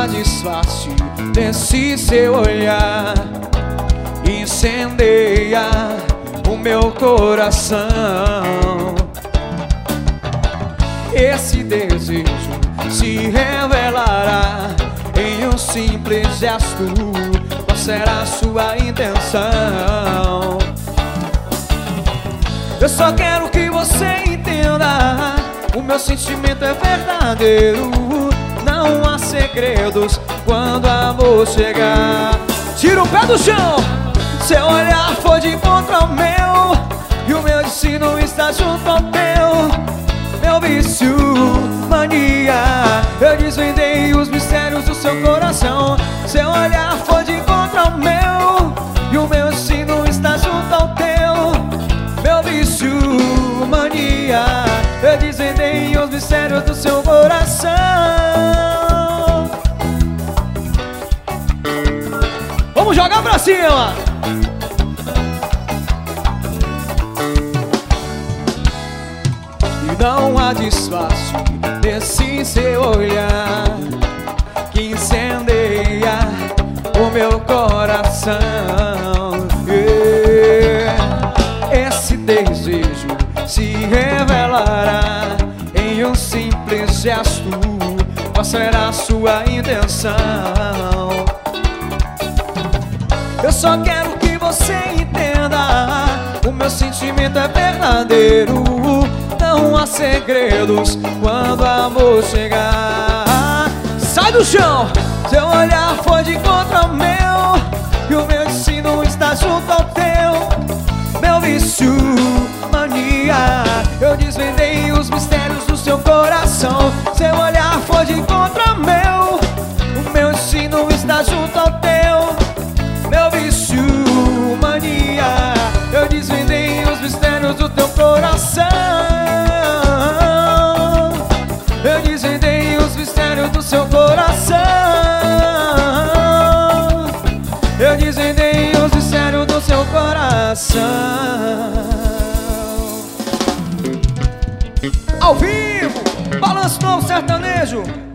há disfarce desse seu olhar. Incendeia o meu coração. Esse desejo se revelará em um simples gesto. Qual será a sua intenção? Eu só quero que você entenda: o meu sentimento é verdadeiro. Não há segredos quando o amor chegar. Tira o pé do chão! Seu olhar foi de encontro ao meu, e o meu destino está junto ao teu. Meu vício, mania, eu desvendei os mistérios do seu coração. Seu olhar foi de encontro ao meu, e o meu destino está junto ao teu. Meu vício, mania, eu desvendei os mistérios do seu coração. Vamos jogar pra cima! E não há disfarce desse seu olhar que incendeia o meu coração. Esse desejo se revelará em um simples gesto. Qual será a sua intenção? Eu só quero que você entenda: o meu sentimento é verdadeiro. Não há segredos quando o amor chegar. Sai do chão! Seu olhar foi de encontro ao meu, e o meu destino está junto ao teu. Meu vício, mania, eu desvendei os mistérios do seu coração. Seu olhar foi de encontro ao meu, o meu destino está junto ao teu. Meu vício, mania, eu desvendei os mistérios do teu coração. Eu desvendei os mistérios do seu coração. Eu desvendei os mistérios do seu coração. Ao vivo, Balanço Novo Sertanejo.